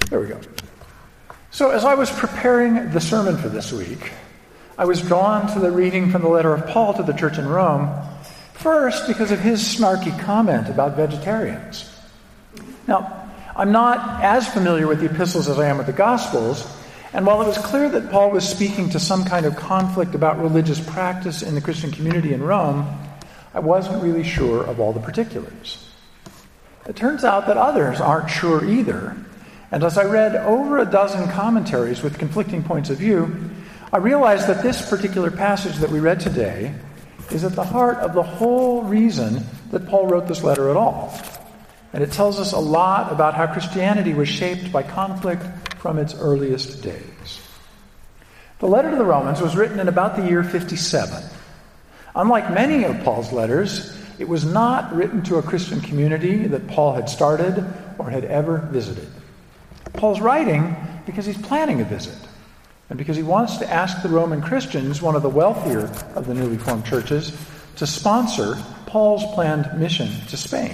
There we go. So as I was preparing the sermon for this week, I was drawn to the reading from the letter of Paul to the church in Rome, first because of his snarky comment about vegetarians. Now, I'm not as familiar with the epistles as I am with the Gospels, and while it was clear that Paul was speaking to some kind of conflict about religious practice in the Christian community in Rome, I wasn't really sure of all the particulars. It turns out that others aren't sure either, and as I read over a dozen commentaries with conflicting points of view, I realized that this particular passage that we read today is at the heart of the whole reason that Paul wrote this letter at all. And it tells us a lot about how Christianity was shaped by conflict from its earliest days. The letter to the Romans was written in about the year 57. Unlike many of Paul's letters, it was not written to a Christian community that Paul had started or had ever visited. Paul's writing because he's planning a visit, and because he wants to ask the Roman Christians, one of the wealthier of the newly formed churches, to sponsor Paul's planned mission to Spain.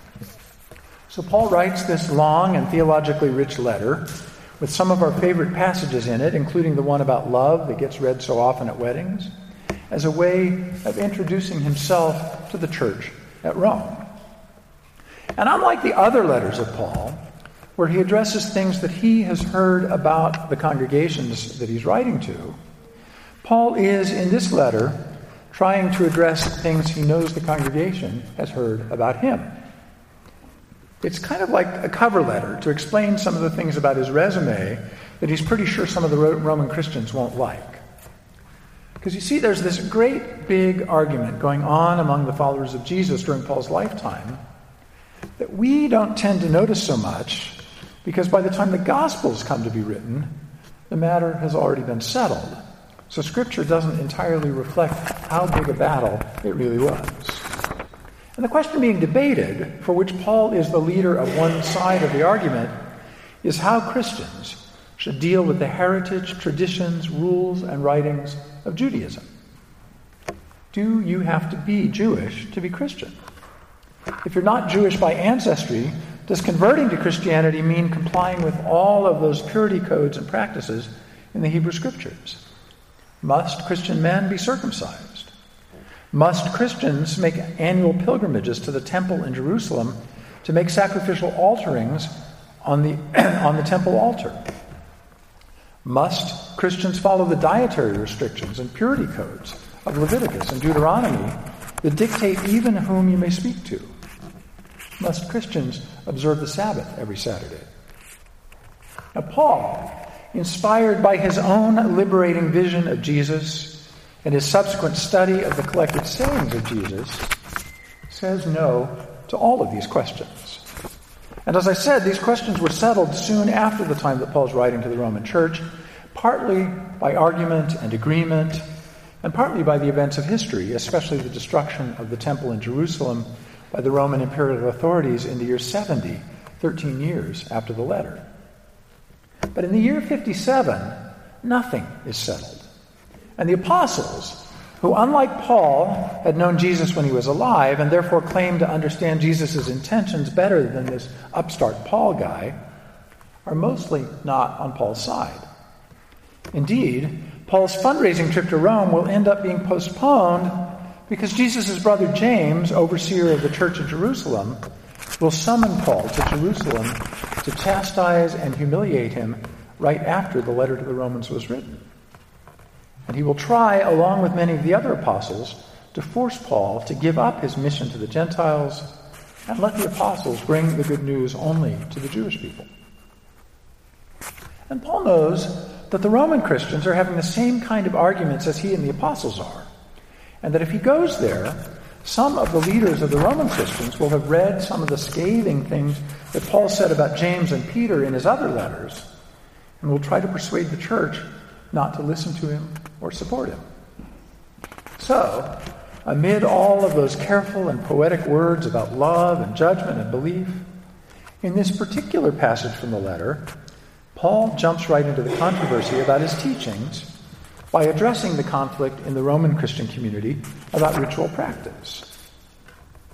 So Paul writes this long and theologically rich letter with some of our favorite passages in it, including the one about love that gets read so often at weddings, as a way of introducing himself to the church at Rome. And unlike the other letters of Paul, where he addresses things that he has heard about the congregations that he's writing to, Paul is, in this letter, trying to address things he knows the congregation has heard about him. It's kind of like a cover letter to explain some of the things about his resume that he's pretty sure some of the Roman Christians won't like. Because you see, there's this great big argument going on among the followers of Jesus during Paul's lifetime that we don't tend to notice so much, because by the time the Gospels come to be written, the matter has already been settled. So Scripture doesn't entirely reflect how big a battle it really was. And the question being debated, for which Paul is the leader of one side of the argument, is how Christians should deal with the heritage, traditions, rules, and writings of Judaism. Do you have to be Jewish to be Christian? If you're not Jewish by ancestry, does converting to Christianity mean complying with all of those purity codes and practices in the Hebrew Scriptures? Must Christian men be circumcised? Must Christians make annual pilgrimages to the temple in Jerusalem to make sacrificial offerings on the temple altar? Must Christians follow the dietary restrictions and purity codes of Leviticus and Deuteronomy that dictate even whom you may speak to? Must Christians observe the Sabbath every Saturday? Now, Paul, inspired by his own liberating vision of Jesus and his subsequent study of the collected sayings of Jesus, says no to all of these questions. And as I said, these questions were settled soon after the time that Paul's writing to the Roman church, partly by argument and agreement, and partly by the events of history, especially the destruction of the temple in Jerusalem by the Roman imperial authorities in the year 70, 13 years after the letter. But in the year 57, nothing is settled. And the apostles, who unlike Paul had known Jesus when he was alive and therefore claimed to understand Jesus' intentions better than this upstart Paul guy, are mostly not on Paul's side. Indeed, Paul's fundraising trip to Rome will end up being postponed because Jesus' brother James, overseer of the church in Jerusalem, will summon Paul to Jerusalem to chastise and humiliate him right after the letter to the Romans was written. And he will try, along with many of the other apostles, to force Paul to give up his mission to the Gentiles and let the apostles bring the good news only to the Jewish people. And Paul knows that the Roman Christians are having the same kind of arguments as he and the apostles are, and that if he goes there, some of the leaders of the Roman Christians will have read some of the scathing things that Paul said about James and Peter in his other letters, and will try to persuade the church not to listen to him or support him. So, amid all of those careful and poetic words about love and judgment and belief, in this particular passage from the letter, Paul jumps right into the controversy about his teachings by addressing the conflict in the Roman Christian community about ritual practice.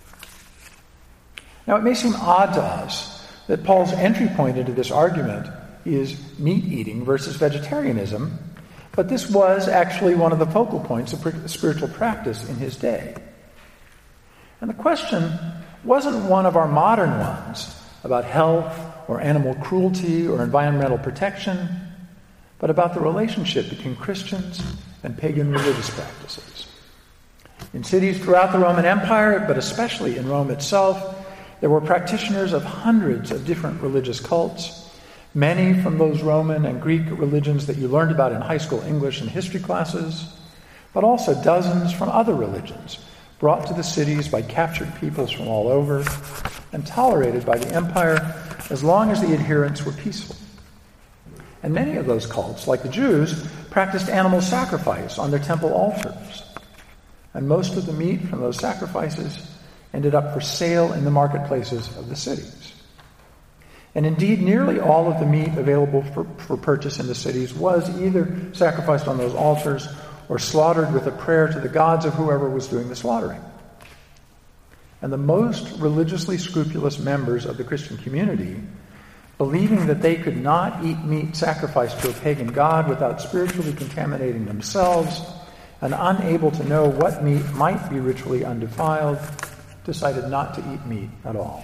Now, it may seem odd to us that Paul's entry point into this argument is meat eating versus vegetarianism, but this was actually one of the focal points of spiritual practice in his day. And the question wasn't one of our modern ones about health or animal cruelty or environmental protection, but about the relationship between Christians and pagan religious practices. In cities throughout the Roman Empire, but especially in Rome itself, there were practitioners of hundreds of different religious cults, many from those Roman and Greek religions that you learned about in high school English and history classes, but also dozens from other religions, brought to the cities by captured peoples from all over and tolerated by the empire as long as the adherents were peaceful. And many of those cults, like the Jews, practiced animal sacrifice on their temple altars. And most of the meat from those sacrifices ended up for sale in the marketplaces of the cities. And indeed, nearly all of the meat available for purchase in the cities was either sacrificed on those altars or slaughtered with a prayer to the gods of whoever was doing the slaughtering. And the most religiously scrupulous members of the Christian community, believing that they could not eat meat sacrificed to a pagan god without spiritually contaminating themselves, and unable to know what meat might be ritually undefiled, decided not to eat meat at all.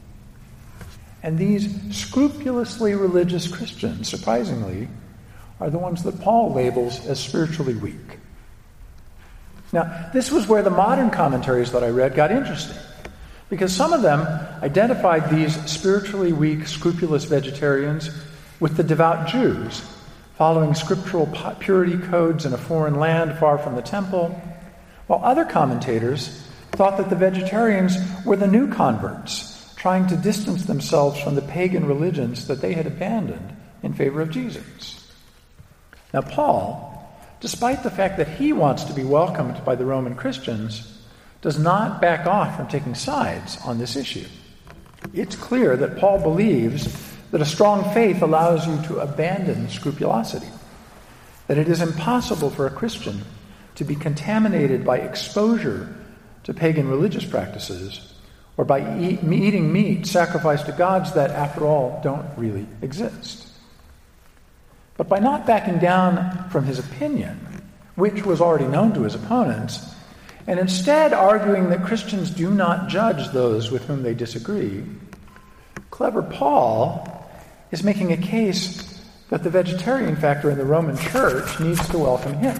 And these scrupulously religious Christians, surprisingly, are the ones that Paul labels as spiritually weak. Now, this was where the modern commentaries that I read got interesting, because some of them identified these spiritually weak, scrupulous vegetarians with the devout Jews, following scriptural purity codes in a foreign land far from the temple, while other commentators thought that the vegetarians were the new converts, trying to distance themselves from the pagan religions that they had abandoned in favor of Jesus. Now, Paul, despite the fact that he wants to be welcomed by the Roman Christians, does not back off from taking sides on this issue. It's clear that Paul believes that a strong faith allows you to abandon scrupulosity, that it is impossible for a Christian to be contaminated by exposure to pagan religious practices or by eating meat sacrificed to gods that, after all, don't really exist. But by not backing down from his opinion, which was already known to his opponents, and instead arguing that Christians do not judge those with whom they disagree, clever Paul is making a case that the vegetarian factor in the Roman Church needs to welcome him.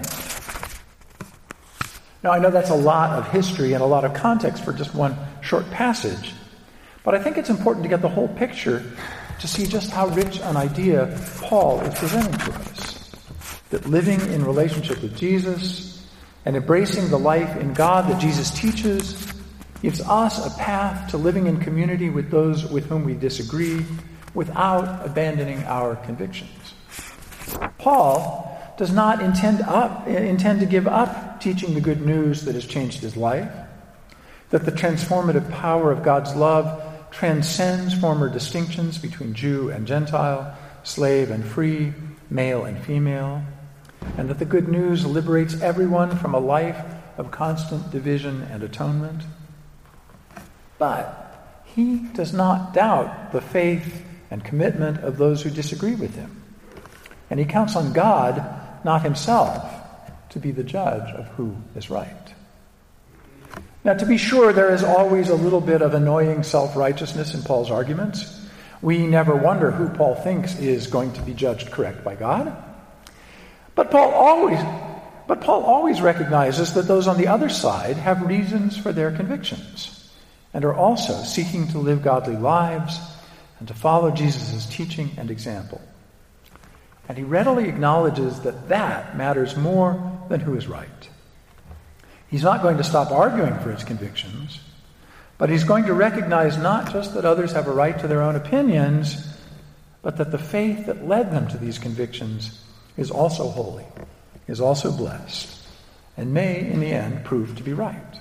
Now, I know that's a lot of history and a lot of context for just one short passage, but I think it's important to get the whole picture to see just how rich an idea Paul is presenting to us. That living in relationship with Jesus and embracing the life in God that Jesus teaches gives us a path to living in community with those with whom we disagree without abandoning our convictions. Paul does not intend to give up teaching the good news that has changed his life, that the transformative power of God's love transcends former distinctions between Jew and Gentile, slave and free, male and female, and that the good news liberates everyone from a life of constant division and atonement. But he does not doubt the faith and commitment of those who disagree with him. And he counts on God, not himself, to be the judge of who is right. Now, to be sure, there is always a little bit of annoying self-righteousness in Paul's arguments. We never wonder who Paul thinks is going to be judged correct by God. But Paul always recognizes that those on the other side have reasons for their convictions and are also seeking to live godly lives and to follow Jesus' teaching and example. And he readily acknowledges that that matters more than who is right. He's not going to stop arguing for his convictions, but he's going to recognize not just that others have a right to their own opinions, but that the faith that led them to these convictions is also holy, is also blessed, and may, in the end, prove to be right.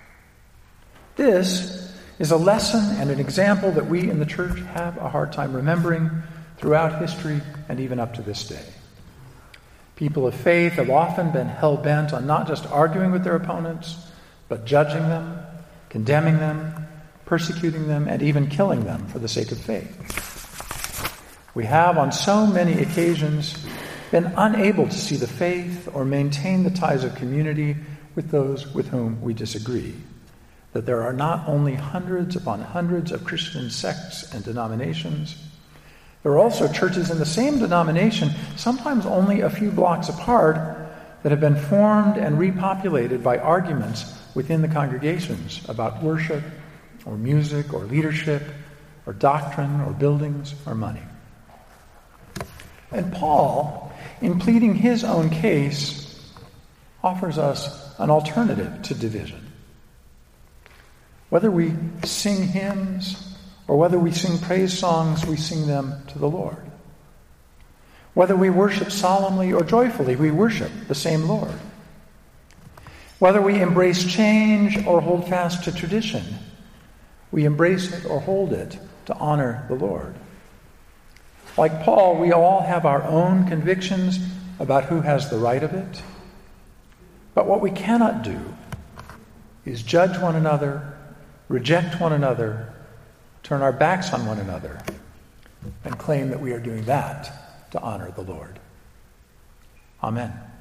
This is a lesson and an example that we in the church have a hard time remembering throughout history and even up to this day. People of faith have often been hell-bent on not just arguing with their opponents, but judging them, condemning them, persecuting them, and even killing them for the sake of faith. We have, on so many occasions, been unable to see the faith or maintain the ties of community with those with whom we disagree. That there are not only hundreds upon hundreds of Christian sects and denominations, there are also churches in the same denomination, sometimes only a few blocks apart, that have been formed and repopulated by arguments within the congregations about worship or music or leadership or doctrine or buildings or money. And Paul, in pleading his own case, offers us an alternative to division. Whether we sing hymns or whether we sing praise songs, we sing them to the Lord. Whether we worship solemnly or joyfully, we worship the same Lord. Whether we embrace change or hold fast to tradition, we embrace it or hold it to honor the Lord. Like Paul, we all have our own convictions about who has the right of it. But what we cannot do is judge one another, reject one another, turn our backs on one another, and claim that we are doing that to honor the Lord. Amen.